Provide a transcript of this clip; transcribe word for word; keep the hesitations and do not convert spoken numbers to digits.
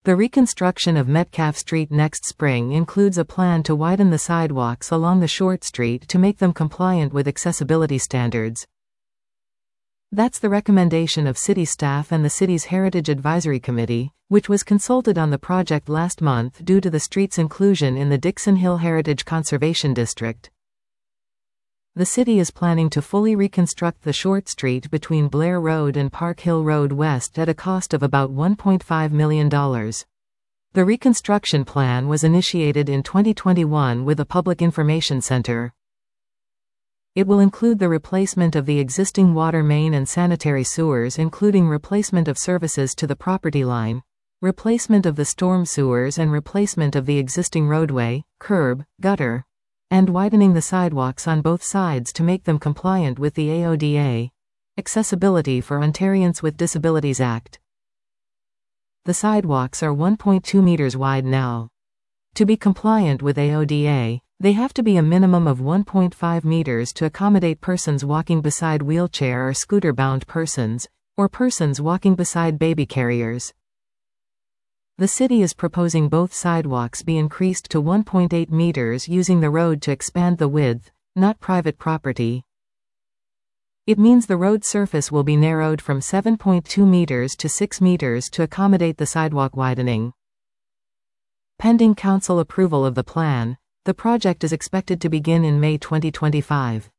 The reconstruction of Metcalf Street next spring includes a plan to widen the sidewalks along the short street to make them compliant with accessibility standards. That's the recommendation of city staff and the city's Heritage Advisory Committee, which was consulted on the project last month due to the street's inclusion in the Dixon Hill Heritage Conservation District. The city is planning to fully reconstruct the short street between Blair Road and Park Hill Road West at a cost of about one point five million dollars. The reconstruction plan was initiated in twenty twenty-one with a public information center. It will include the replacement of the existing water main and sanitary sewers, including replacement of services to the property line, replacement of the storm sewers and replacement of the existing roadway, curb, gutter, and widening the sidewalks on both sides to make them compliant with the A O D A, Accessibility for Ontarians with Disabilities Act. The sidewalks are one point two meters wide now. To be compliant with A O D A, they have to be a minimum of one point five meters to accommodate persons walking beside wheelchair or scooter-bound persons, or persons walking beside baby carriers. The city is proposing both sidewalks be increased to one point eight meters using the road to expand the width, not private property. It means the road surface will be narrowed from seven point two meters to six meters to accommodate the sidewalk widening. Pending council approval of the plan, the project is expected to begin in May twenty twenty-five.